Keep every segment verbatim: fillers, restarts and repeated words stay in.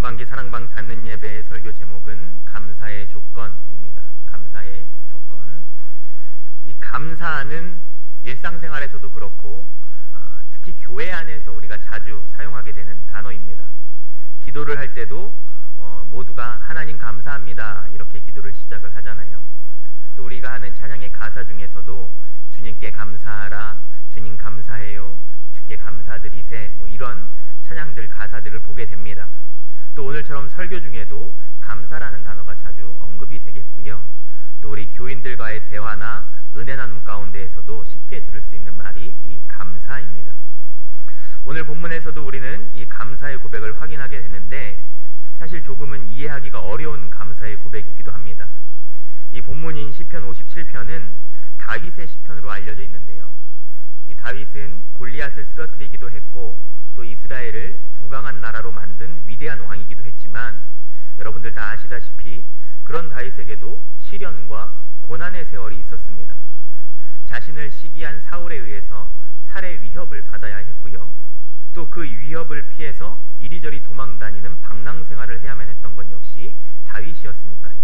상반기 사랑방 닫는 예배의 설교 제목은 감사의 조건입니다. 감사의 조건. 이 감사는 일상생활에서도 그렇고 아, 특히 교회 안에서 우리가 자주 사용하게 되는 단어입니다. 기도를 할 때도 어, 모두가 하나님 감사합니다 이렇게 기도를 시작을 하잖아요. 또 우리가 하는 찬양의 가사 중에서도 주님께 감사하라, 주님 감사해요, 주께 감사드리세, 뭐 이런 찬양들 가사들을 보게 됩니다. 또 오늘처럼 설교 중에도 감사라는 단어가 자주 언급이 되겠고요. 또 우리 교인들과의 대화나 은혜 나눔 가운데에서도 쉽게 들을 수 있는 말이 이 감사입니다. 오늘 본문에서도 우리는 이 감사의 고백을 확인하게 되는데 사실 조금은 이해하기가 어려운 감사의 고백이기도 합니다. 이 본문인 시편 오십칠 편은 다윗의 시편으로 알려져 있는데요. 이 다윗은 골리앗을 쓰러뜨리기도 했고 또 이스라엘을 부강한 나라로 만든 위대한 왕이기도 했지만 여러분들 다 아시다시피 그런 다윗에게도 시련과 고난의 세월이 있었습니다. 자신을 시기한 사울에 의해서 살해 위협을 받아야 했고요. 또 그 위협을 피해서 이리저리 도망다니는 방랑 생활을 해야만 했던 건 역시 다윗이었으니까요.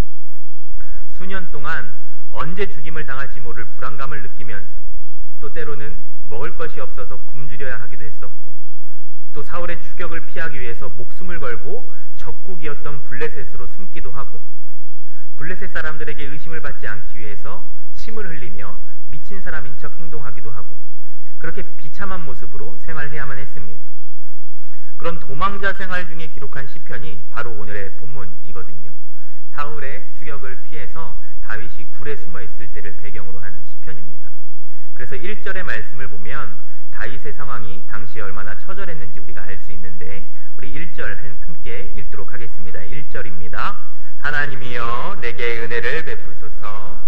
수년 동안 언제 죽임을 당할지 모를 불안감을 느끼면서 또 때로는 먹을 것이 없어서 굶주려야 하기도 했었고 또 사울의 추격을 피하기 위해서 목숨을 걸고 적국이었던 블레셋으로 숨기도 하고 블레셋 사람들에게 의심을 받지 않기 위해서 침을 흘리며 미친 사람인 척 행동하기도 하고 그렇게 비참한 모습으로 생활해야만 했습니다. 그런 도망자 생활 중에 기록한 시편이 바로 오늘의 본문이거든요. 사울의 추격을 피해서 다윗이 굴에 숨어 있을 때를 배경으로 한 시편입니다. 그래서 일 절의 말씀을 보면 다윗의 상황이 당시에 얼마나 처절했는지 우리가 알 수 있는데 우리 일 절 함께 읽도록 하겠습니다. 일 절입니다. 하나님이여 내게 은혜를 베푸소서.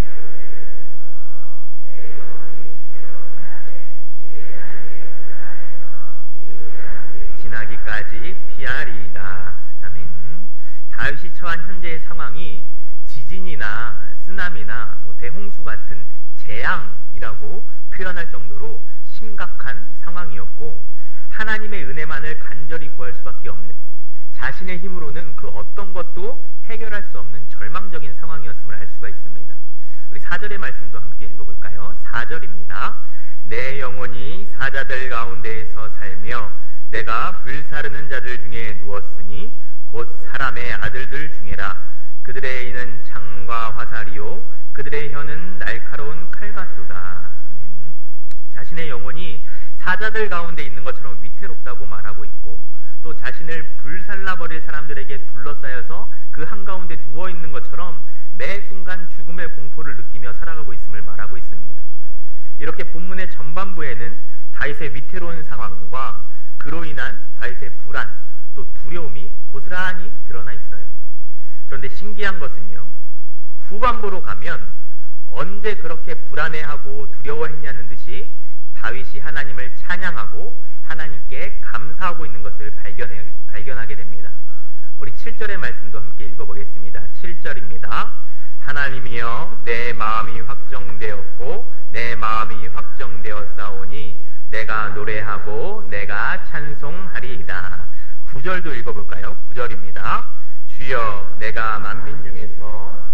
지나기까지 피하리이다. 아멘. 다윗이 처한 현재의 상황이 지진이나 쓰나미나 뭐 대홍수 같은 재앙이라고 표현할 정도로 심각한 상황이었고 하나님의 은혜만을 간절히 구할 수밖에 없는 자신의 힘으로는 그 어떤 것도 해결할 수 없는 절망적인 상황이었음을 알 수가 있습니다. 우리 사 절의 말씀도 함께 읽어볼까요? 사 절입니다. 내 영혼이 사자들 가운데에서 살며 내가 불사르는 자들 중에 누웠으니 곧 사람의 아들들 중에라. 그들의 이는 창과 화살이요 그들의 혀는 날카로운 칼 같도다. 아멘. 자신의 영혼이 사자들 가운데 있는 것처럼 위태롭다고 말하고 있고 또 자신을 불살라버릴 사람들에게 둘러싸여서 그 한가운데 누워있는 것처럼 매 순간 죽음의 공포를 느끼며 살아가고 있음을 말하고 있습니다. 이렇게 본문의 전반부에는 다윗의 위태로운 상황과 그로 인한 다윗의 불안 또 두려움이 고스란히 드러나 있어요. 그런데 신기한 것은요, 후반부로 가면 언제 그렇게 불안해하고 두려워했냐는 듯이 다윗이 하나님을 찬양하고 하나님께 감사하고 있는 것을 발견해, 발견하게 됩니다. 우리 칠 절의 말씀도 함께 읽어보겠습니다. 칠 절입니다. 하나님이여 내 마음이 확정되었고 내 마음이 확정되었사오니 내가 노래하고 내가 찬송하리이다. 구 절도 읽어볼까요? 구 절입니다. 주여 내가 만민 중에서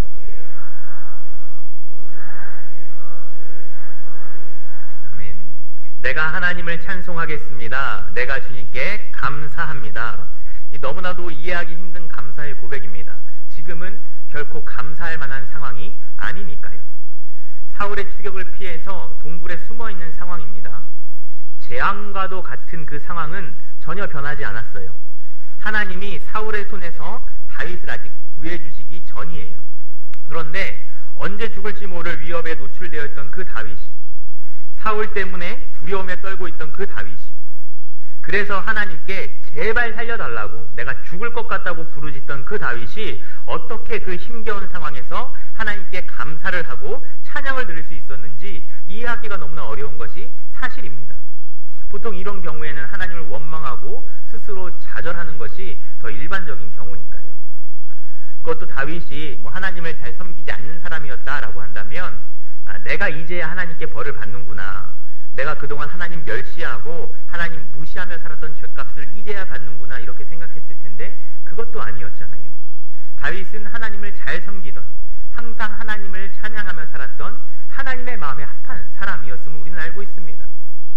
아멘. 내가 하나님을 찬송하겠습니다. 내가 주님께 감사합니다. 이 너무나도 이해하기 힘든 감사의 고백입니다. 지금은 결코 감사할 만한 상황이 아니니까요. 사울의 추격을 피해서 동굴에 숨어있는 상황입니다. 재앙과도 같은 그 상황은 전혀 변하지 않았어요. 하나님이 사울의 손에서 다윗을 아직 구해주시기 전이에요. 그런데 언제 죽을지 모를 위협에 노출되어 있던 그 다윗이, 사울 때문에 두려움에 떨고 있던 그 다윗이, 그래서 하나님께 제발 살려달라고 내가 죽을 것 같다고 부르짖던 그 다윗이 어떻게 그 힘겨운 상황에서 하나님께 감사를 하고 찬양을 드릴 수 있었는지 이해하기가 너무나 어려운 것이 사실입니다. 보통 이런 경우에는 하나님을 원망하고 스스로 좌절하는 것이 더 일반적인 경우니까요. 그것도 다윗이 뭐 하나님을 잘 섬기지 않는 사람이었다라고 한다면 아, 내가 이제야 하나님께 벌을 받는구나, 내가 그동안 하나님 멸시하고 하나님 무시하며 살았던 죗값을 이제야 받는구나 이렇게 생각했을 텐데 그 아니었잖아요. 다윗은 하나님을 잘 섬기던, 항상 하나님을 찬양하며 살았던 하나님의 마음에 합한 사람이었음을 우리는 알고 있습니다.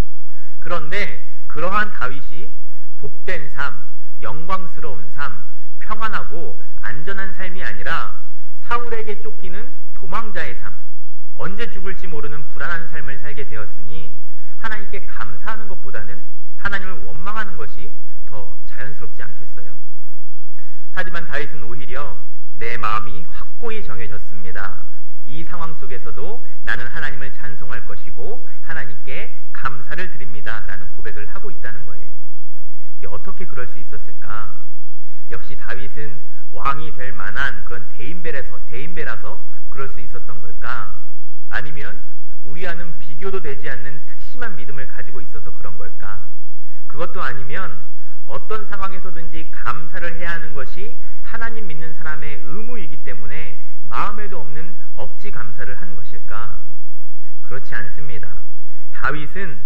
그런데 그러한 다윗이 복된 삶, 영광스러운 삶, 평안하고 안전한 삶이 아니라 사울에게 쫓기는 도망자의 삶, 언제 죽을지 모르는 불안한 삶을 살게 되었으니 하나님께 감사하는 것보다는 하나님을 원망하는 것이 더 자연스럽지 않겠어요? 하지만 다윗은 오히려 내 마음이 확고히 정해졌습니다. 이 상황 속에서도 나는 하나님을 찬송할 것이고 하나님께 감사를 드립니다 라는 고백을 하고 있다는 거예요. 이게 어떻게 그럴 수 있었을까? 역시 다윗은 왕이 될 만한 그런 대인배라서, 대인배라서 그럴 수 있었던 걸까? 아니면 우리와는 비교도 되지 않는 특심한 믿음을 가지고 있어서 그런 걸까? 그것도 아니면 어떤 상황에서든지 감사를 해야 하는 것이 하나님 믿는 사람의 의무이기 때문에 마음에도 없는 억지 감사를 한 것일까? 그렇지 않습니다. 다윗은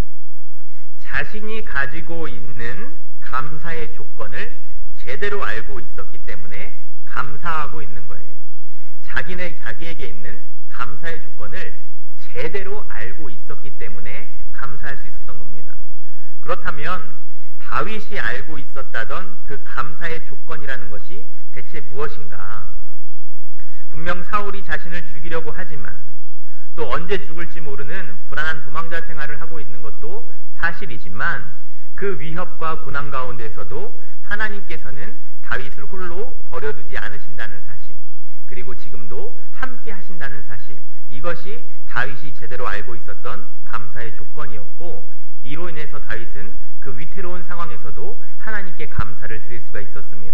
자신이 가지고 있는 감사의 조건을 제대로 알고 있었기 때문에 감사하고 있는 거예요. 자기네, 자기에게 있는 감사의 조건을 제대로 알고 있었기 때문에 감사할 수 있었던 겁니다. 그렇다면 다윗이 알고 있었다던 그 감사의 조건이라는 것이 대체 무엇인가? 분명 사울이 자신을 죽이려고 하지만 또 언제 죽을지 모르는 불안한 도망자 생활을 하고 있는 것도 사실이지만 그 위협과 고난 가운데서도 하나님께서는 다윗을 홀로 버려두지 않으신다는 사실, 그리고 지금도 함께 하신다는 사실, 이것이 다윗이 제대로 알고 있었던 감사의 조건이었고, 이로 인해서 다윗은 그 위태로운 상황에서도 하나님께 감사를 드릴 수가 있었습니다.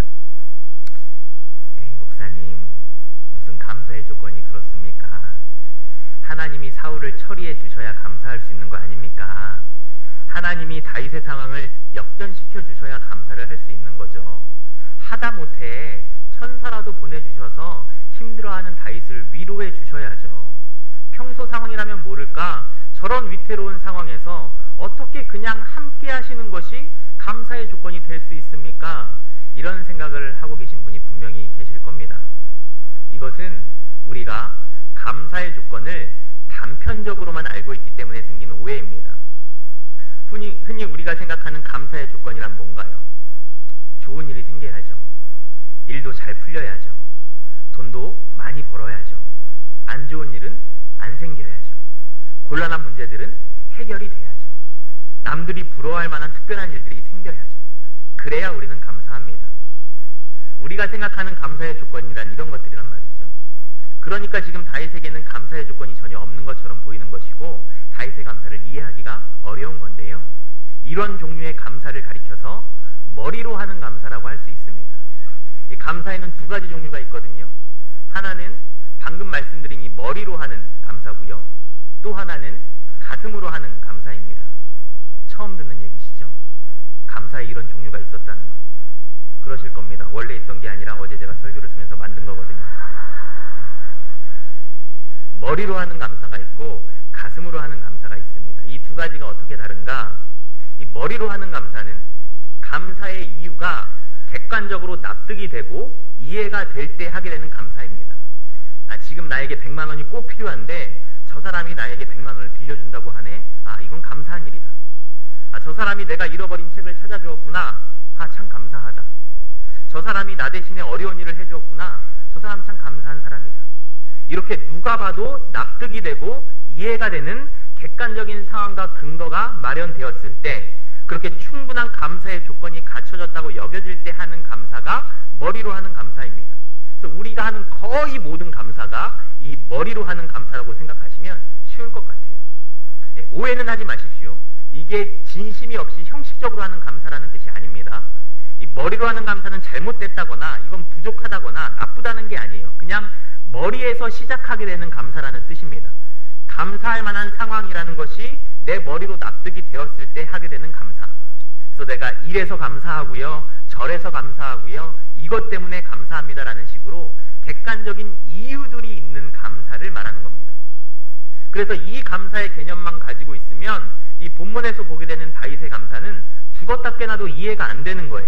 에이 목사님, 무슨 감사의 조건이 그렇습니까? 하나님이 사울을 처리해 주셔야 감사할 수 있는 거 아닙니까? 하나님이 다윗의 상황을 역전시켜 주셔야 감사를 할 수 있는 거죠. 하다못해 천사라도 보내주셔서 힘들어하는 다윗을 위로해 주셔야죠. 평소 상황이라면 모를까 저런 위태로운 상황에서 어떻게 그냥 함께 하시는 것이 감사의 조건이 될 수 있습니까? 이런 생각을 하고 계신 분이 분명히 계실 겁니다. 이것은 우리가 감사의 조건을 단편적으로만 알고 있기 때문에 생기는 오해입니다. 흔히, 흔히 우리가 생각하는 감사의 조건이란 뭔가요? 좋은 일이 생겨야죠. 일도 잘 풀려야죠. 돈도 많이 벌어야죠. 안 좋은 일은 안 생겨야죠. 곤란한 문제들은 해결이 돼야죠. 남들이 부러워할 만한 특별한 일들이 생겨야죠. 그래야 우리는 감사합니다. 우리가 생각하는 감사의 조건이란 이런 것들이란 말이죠. 그러니까 지금 다윗에게는 감사의 조건이 전혀 없는 것처럼 보이는 것이고 다윗의 감사를 이해하기가 어려운 건데요. 이런 종류의 감사를 가리켜서 머리로 하는 감사라고 할 수 있습니다. 이 감사에는 두 가지 종류가 있거든요. 하나는 방금 말씀드린 이 머리로 하는 감사고요. 또 하나는 가슴으로 하는 감사입니다. 처음 듣는 얘기시죠? 감사에 이런 종류가 있었다는 거. 그러실 겁니다. 원래 있던 게 아니라 어제 제가 설교를 쓰면서 만든 거거든요. 머리로 하는 감사가 있고 가슴으로 하는 감사가 있습니다. 이 두 가지가 어떻게 다른가? 이 머리로 하는 감사는 감사의 이유가 객관적으로 납득이 되고 이해가 될 때 하게 되는 감사입니다. 아, 지금 나에게 백만 원이 꼭 필요한데 저 사람이 나에게 백만 원을 빌려준다고 하네? 아, 이건 감사한 일이다. 아, 저 사람이 내가 잃어버린 책을 찾아주었구나. 아, 참 감사하다. 저 사람이 나 대신에 어려운 일을 해주었구나. 저 사람 참 감사한 사람이다. 이렇게 누가 봐도 납득이 되고 이해가 되는 객관적인 상황과 근거가 마련되었을 때, 그렇게 충분한 감사의 조건이 갖춰졌다고 여겨질 때 하는 감사가 머리로 하는 감사입니다. 그래서 우리가 하는 거의 모든 감사가 이 머리로 하는 감사라고 생각하시면 쉬울 것 같아요. 예, 오해는 하지 마십시오. 이게 진심이 없이 형식적으로 하는 감사라는 뜻이 아닙니다. 이 머리로 하는 감사는 잘못됐다거나 이건 부족하다거나 나쁘다는 게 아니에요. 그냥 머리에서 시작하게 되는 감사라는 뜻입니다. 감사할 만한 상황이라는 것이 내 머리로 납득이 되었을 때 하게 되는 감사. 그래서 내가 이래서 감사하고요, 저래서 감사하고요, 이것 때문에 감사합니다라는 식으로 객관적인 이유들이 있는 감사를 말하는 겁니다. 그래서 이 감사의 개념만 가지고 있으면 이 본문에서 보게 되는 다윗의 감사는 죽었다 깨나도 이해가 안 되는 거예요.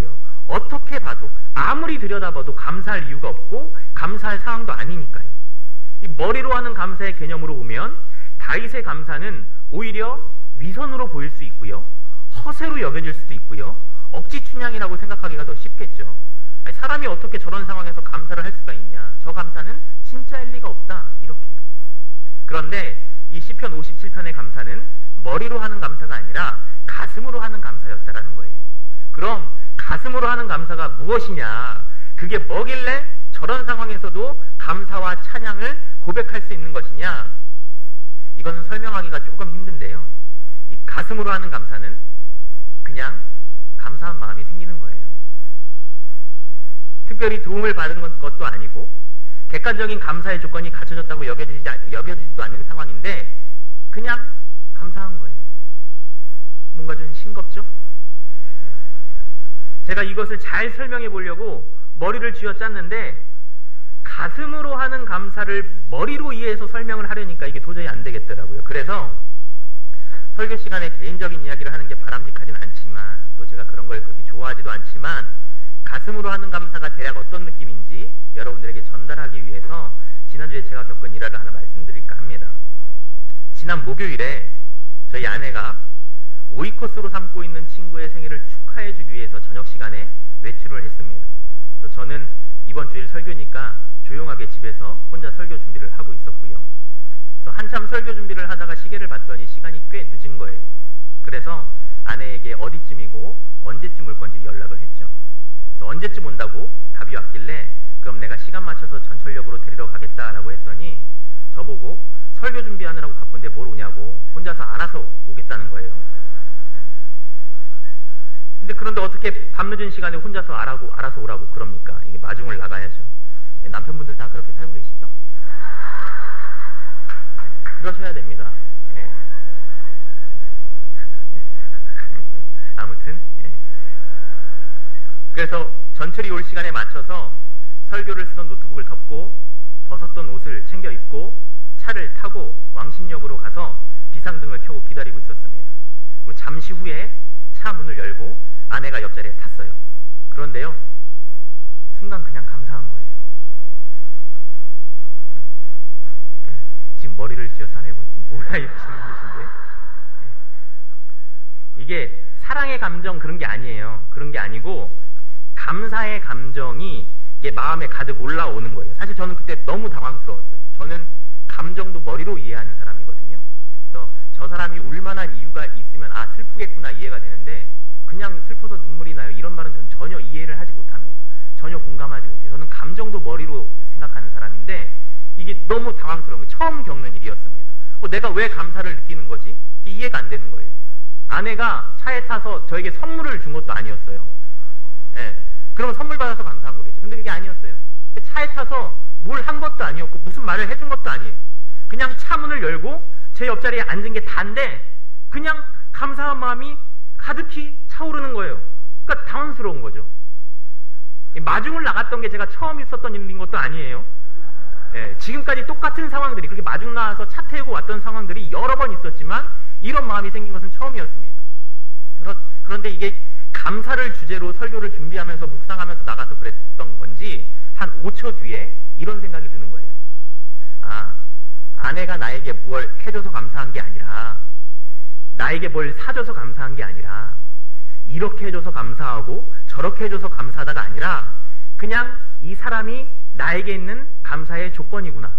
어떻게 봐도 아무리 들여다봐도 감사할 이유가 없고 감사할 상황도 아니니까요. 이 머리로 하는 감사의 개념으로 보면 다윗의 감사는 오히려 위선으로 보일 수 있고요, 허세로 여겨질 수도 있고요, 억지 춘향이라고 생각하기가 더 쉽겠죠. 아니, 사람이 어떻게 저런 상황에서 감사를 할 수가 있냐, 저 감사는 진짜일 리가 없다, 이렇게요. 그런데 이 시편 오십칠 편의 감사는 머리로 하는 감사가 아니라 가슴으로 하는 감사였다라는 거예요. 그럼 가슴으로 하는 감사가 무엇이냐, 그게 뭐길래 저런 상황에서도 감사와 찬양을 고백할 수 있는 것이냐, 이거는 설명하기가 조금 힘든데요, 이 가슴으로 하는 감사는 그냥 감사한 마음이 생기는 거예요. 특별히 도움을 받은 것도 아니고 객관적인 감사의 조건이 갖춰졌다고 여겨지지, 여겨지지도 않는 상황인데 그냥 감사한 거예요. 뭔가 좀 싱겁죠? 제가 이것을 잘 설명해 보려고 머리를 쥐어짰는데 가슴으로 하는 감사를 머리로 이해해서 설명을 하려니까 이게 도저히 안 되겠더라고요. 그래서 설교 시간에 개인적인 이야기를 하는 게 바람직하진 않지만, 또 제가 그런 걸 그렇게 좋아하지도 않지만, 가슴으로 하는 감사가 대략 어떤 느낌인지 여러분들에게 전달하기 위해서 지난주에 제가 겪은 일화를 하나 말씀드릴까 합니다. 지난 목요일에 저희 아내가 오이코스로 삼고 있는 친구의 생일을 축하해 주기 위해서 저녁 시간에 외출을 했습니다. 그래서 저는 이번 주일 설교니까 조용하게 집에서 혼자 설교 준비를 하고 있었고요. 그래서 한참 설교 준비를 하다가 시계를 봤더니 시간이 꽤 늦은 거예요. 그래서 아내에게 어디쯤이고 언제쯤 올 건지 연락을 했죠. 그래서 언제쯤 온다고 답이 왔길래 그럼 내가 시간 맞춰서 전철역으로 데리러 가겠다라고 했더니 저보고 설교 준비하느라고 바쁜데 뭘 오냐고 혼자서 알아서 오겠다는 거예요. 근데 그런데 어떻게 밤늦은 시간에 혼자서 알아고, 알아서 오라고 그럽니까? 이게 마중을 나가야죠. 남편분들 다 그렇게 살고 계시죠? 그러셔야 됩니다. 예. 아무튼 예. 그래서 전철이 올 시간에 맞춰서 설교를 쓰던 노트북을 덮고 벗었던 옷을 챙겨 입고 차를 타고 왕십역으로 가서 비상등을 켜고 기다리고 있었습니다. 그리고 잠시 후에 차 문을 열고 아내가 옆자리에 탔어요. 그런데요, 순간 그냥 감사한 거예요. 지금 머리를 쥐어 싸매고 지금 뭐야 이러시는 분이신데, 이게 사랑의 감정 그런 게 아니에요. 그런 게 아니고 감사의 감정이 이게 마음에 가득 올라오는 거예요. 사실 저는 그때 너무 당황스러웠어요. 저는 감정도 머리로 이해하는 사람이거든요. 그래서 저 사람이 울만한 이유가 있으면 아 슬프겠구나 이해가 되는데, 그냥 슬퍼서 눈물이 나요 이런 말은 저는 전혀 이해를 하지 못합니다. 전혀 공감하지 못해요. 저는 감정도 머리로 생각하는 사람인데 이게 너무 당황스러운 거예요. 처음 겪는 일이었습니다. 어, 내가 왜 감사를 느끼는 거지? 이게 이해가 안 되는 거예요. 아내가 차에 타서 저에게 선물을 준 것도 아니었어요. 예. 그러면 선물 받아서 감사한 거겠죠. 근데 그게 아니었어요. 차에 타서 뭘 한 것도 아니었고 무슨 말을 해준 것도 아니에요. 그냥 차 문을 열고 제 옆자리에 앉은 게 다인데 그냥 감사한 마음이 가득히 차오르는 거예요. 그러니까 당황스러운 거죠. 마중을 나갔던 게 제가 처음 있었던 일인 것도 아니에요. 예, 지금까지 똑같은 상황들이, 그렇게 마중 나와서 차 태우고 왔던 상황들이 여러 번 있었지만 이런 마음이 생긴 것은 처음이었습니다. 그러, 그런데 이게 감사를 주제로 설교를 준비하면서 묵상하면서 나가서 그랬던 건지 한 오 초 뒤에 이런 생각이 드는 거예요. 아, 아내가 나에게 뭘 해줘서 감사한 게 아니라, 나에게 뭘 사줘서 감사한 게 아니라, 이렇게 해줘서 감사하고 저렇게 해줘서 감사하다가 아니라 그냥 이 사람이 나에게 있는 감사의 조건이구나.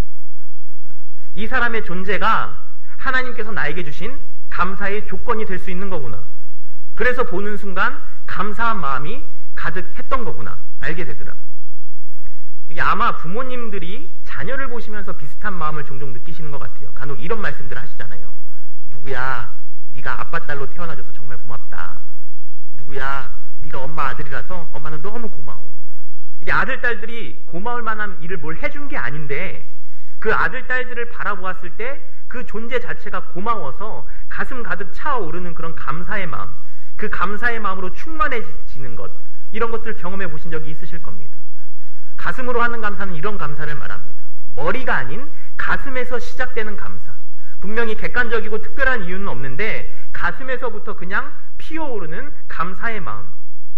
이 사람의 존재가 하나님께서 나에게 주신 감사의 조건이 될 수 있는 거구나. 그래서 보는 순간 감사한 마음이 가득했던 거구나 알게 되더라고요. 이게 아마 부모님들이 자녀를 보시면서 비슷한 마음을 종종 느끼시는 것 같아요. 간혹 이런 말씀들을 하시잖아요. 누구야, 네가 아빠 딸로 태어나줘서 정말 고맙다. 누구야, 네가 엄마 아들이라서 엄마는 너무 고마워. 이게 아들 딸들이 고마울 만한 일을 뭘 해준 게 아닌데 그 아들 딸들을 바라보았을 때 그 존재 자체가 고마워서 가슴 가득 차오르는 그런 감사의 마음, 그 감사의 마음으로 충만해지는 것, 이런 것들 경험해 보신 적이 있으실 겁니다. 가슴으로 하는 감사는 이런 감사를 말합니다. 머리가 아닌 가슴에서 시작되는 감사. 분명히 객관적이고 특별한 이유는 없는데 가슴에서부터 그냥 피어오르는 감사의 마음.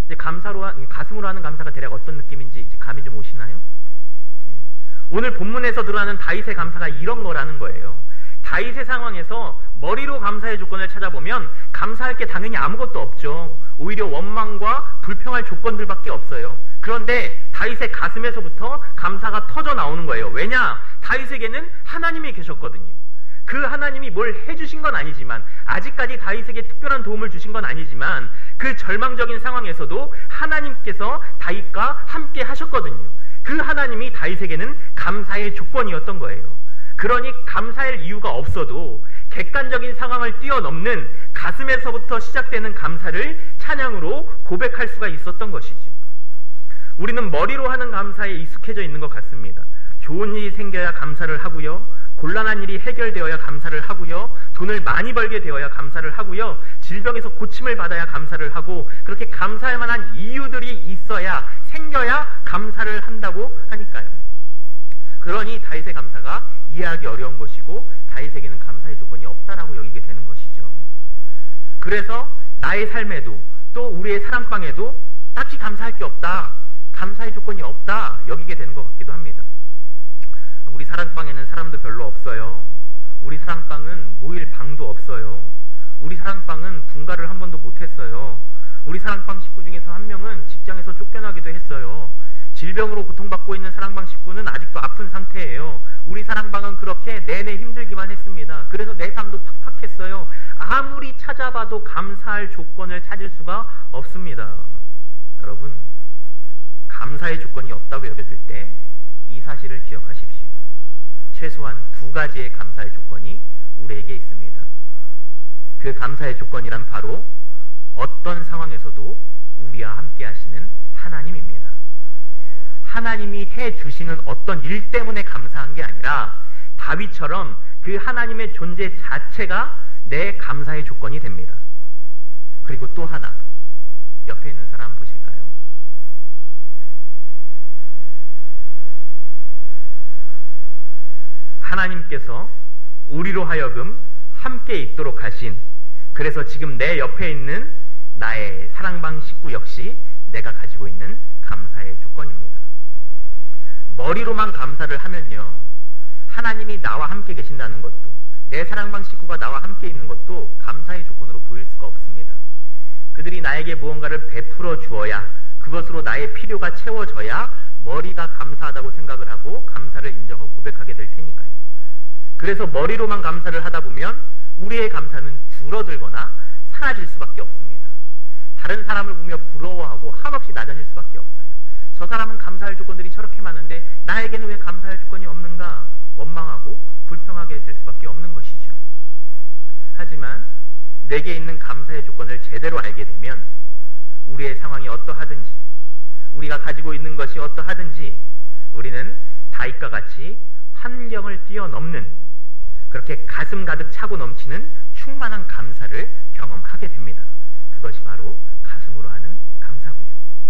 이제 감사로 하, 가슴으로 하는 감사가 대략 어떤 느낌인지 이제 감이 좀 오시나요? 예. 오늘 본문에서 드러나는 다윗의 감사가 이런 거라는 거예요. 다윗의 상황에서 머리로 감사의 조건을 찾아보면 감사할 게 당연히 아무것도 없죠. 오히려 원망과 불평할 조건들밖에 없어요. 그런데 다윗의 가슴에서부터 감사가 터져 나오는 거예요. 왜냐? 다윗에게는 하나님이 계셨거든요. 그 하나님이 뭘 해주신 건 아니지만, 아직까지 다윗에게 특별한 도움을 주신 건 아니지만, 그 절망적인 상황에서도 하나님께서 다윗과 함께 하셨거든요. 그 하나님이 다윗에게는 감사의 조건이었던 거예요. 그러니 감사할 이유가 없어도 객관적인 상황을 뛰어넘는 가슴에서부터 시작되는 감사를 찬양으로 고백할 수가 있었던 것이죠. 우리는 머리로 하는 감사에 익숙해져 있는 것 같습니다. 좋은 일이 생겨야 감사를 하고요, 곤란한 일이 해결되어야 감사를 하고요, 돈을 많이 벌게 되어야 감사를 하고요, 질병에서 고침을 받아야 감사를 하고, 그렇게 감사할 만한 이유들이 있어야, 생겨야 감사를 한다고 하니까요. 그러니 다윗의 감사가 이해하기 어려운 것이고, 다윗에게는 감사의 조건이 없다라고 여기게 되는 것이죠. 그래서 나의 삶에도 또 우리의 사랑방에도 딱히 감사할 게 없다, 감사의 조건이 없다 여기게 되는 것 같기도 합니다. 우리 사랑방에는 사람도 별로 없어요. 우리 사랑방은 모일 방도 없어요. 우리 사랑방은 분가를 한 번도 못했어요. 우리 사랑방 식구 중에서 한 명은 직장에서 쫓겨나기도 했어요. 질병으로 고통받고 있는 사랑방 식구는 아직도 아픈 상태예요. 우리 사랑방은 그렇게 내내 힘들기만 했습니다. 그래서 내 삶도 팍팍했어요. 아무리 찾아봐도 감사할 조건을 찾을 수가 없습니다. 여러분, 감사의 조건이 없다고 여겨질 때 이 사실을 기억하십시오. 최소한 두 가지의 감사의 조건이 우리에게 있습니다. 그 감사의 조건이란 바로 어떤 상황에서도 우리와 함께 하시는 하나님입니다. 하나님이 해주시는 어떤 일 때문에 감사한 게 아니라 다윗처럼 그 하나님의 존재 자체가 내 감사의 조건이 됩니다. 그리고 또 하나, 옆에 있는 사람 보실까요? 하나님께서 우리로 하여금 함께 있도록 하신, 그래서 지금 내 옆에 있는 나의 사랑방 식구 역시 내가 가지고 있는 감사의 조건입니다. 머리로만 감사를 하면요, 하나님이 나와 함께 계신다는 것도, 내 사랑방 식구가 나와 함께 있는 것도 감사의 조건으로 보일 수가 없습니다. 그들이 나에게 무언가를 베풀어 주어야, 그것으로 나의 필요가 채워져야 머리가 감사하다고 생각을 하고 감사를 인정하고 고백하게 될 테니까요. 그래서 머리로만 감사를 하다 보면 우리의 감사는 줄어들거나 사라질 수밖에 없습니다. 다른 사람을 보며 부러워하고 한없이 낮아질 수밖에 없어요. 저 사람은 감사할 조건들이 저렇게 많은데 나에게는 왜 감사할 조건이 없는가? 원망하고 불평하게 될 수밖에 없는 것이죠. 하지만 내게 있는 감사의 조건을 제대로 알게 되면 우리의 상황이 어떠하든지, 우리가 가지고 있는 것이 어떠하든지 우리는 다윗과 같이 환경을 뛰어넘는, 그렇게 가슴 가득 차고 넘치는 충만한 감사를 경험하게 됩니다. 그것이 바로 가슴으로 하는 감사고요.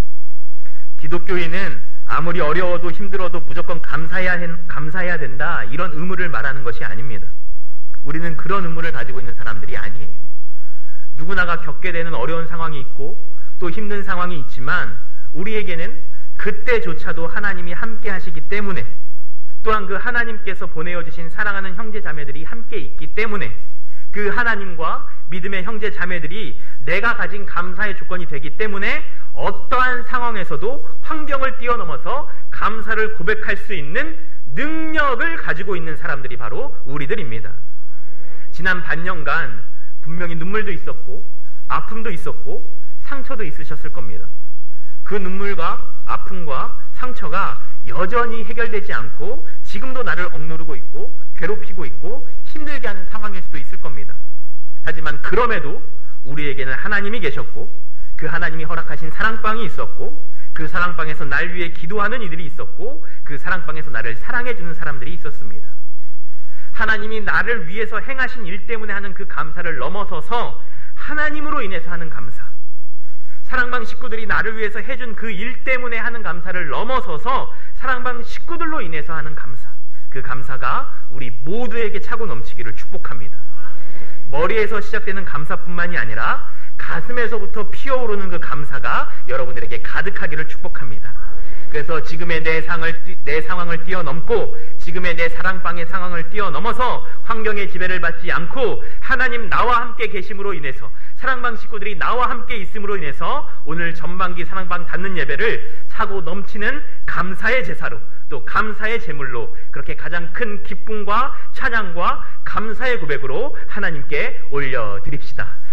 기독교인은 아무리 어려워도 힘들어도 무조건 감사해야, 감사해야 된다, 이런 의무를 말하는 것이 아닙니다. 우리는 그런 의무를 가지고 있는 사람들이 아니에요. 누구나가 겪게 되는 어려운 상황이 있고 또 힘든 상황이 있지만 우리에게는 그때조차도 하나님이 함께 하시기 때문에, 또한 그 하나님께서 보내어 주신 사랑하는 형제 자매들이 함께 있기 때문에, 그 하나님과 믿음의 형제 자매들이 내가 가진 감사의 조건이 되기 때문에 어떠한 상황에서도 환경을 뛰어넘어서 감사를 고백할 수 있는 능력을 가지고 있는 사람들이 바로 우리들입니다. 지난 반년간 분명히 눈물도 있었고 아픔도 있었고 상처도 있으셨을 겁니다. 그 눈물과 아픔과 상처가 여전히 해결되지 않고 지금도 나를 억누르고 있고 괴롭히고 있고 힘들게 하는 상황일 수도 있을 겁니다. 하지만 그럼에도 우리에게는 하나님이 계셨고, 그 하나님이 허락하신 사랑방이 있었고, 그 사랑방에서 날 위해 기도하는 이들이 있었고, 그 사랑방에서 나를 사랑해주는 사람들이 있었습니다. 하나님이 나를 위해서 행하신 일 때문에 하는 그 감사를 넘어서서 하나님으로 인해서 하는 감사, 사랑방 식구들이 나를 위해서 해준 그 일 때문에 하는 감사를 넘어서서 사랑방 식구들로 인해서 하는 감사, 그 감사가 우리 모두에게 차고 넘치기를 축복합니다. 머리에서 시작되는 감사뿐만이 아니라 가슴에서부터 피어오르는 그 감사가 여러분들에게 가득하기를 축복합니다. 그래서 지금의 내 상을, 내 상황을 뛰어넘고 지금의 내 사랑방의 상황을 뛰어넘어서 환경의 지배를 받지 않고 하나님 나와 함께 계심으로 인해서 사랑방 식구들이 나와 함께 있음으로 인해서 오늘 전반기 사랑방 닫는 예배를 차고 넘치는 감사의 제사로 또 감사의 제물로 그렇게 가장 큰 기쁨과 찬양과 감사의 고백으로 하나님께 올려드립시다.